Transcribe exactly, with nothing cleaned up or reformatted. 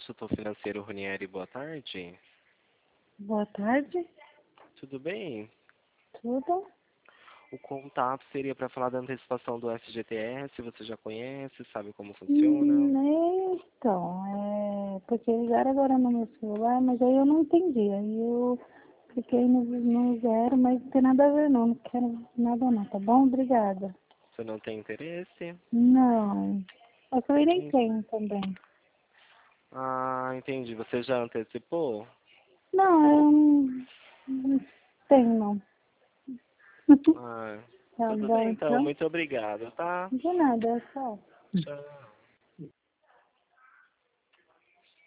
consultor financeiro Ronieri, boa tarde. Boa tarde. Tudo bem? Tudo? O contato seria para falar da antecipação do F G T S, você já conhece, sabe como funciona? Hum, então, é porque ligaram agora no meu celular, mas aí eu não entendi. Aí eu cliquei no, no zero, mas não tem nada a ver não, não quero nada não, tá bom? Obrigada. Você não tem interesse? Não. Eu também nem Hum. tenho também. Ah, entendi. Você já antecipou? Não, eu não, não tenho não. Ah, Tá tudo bom bem então, então? muito obrigado, tá? De nada, é só. Tchau.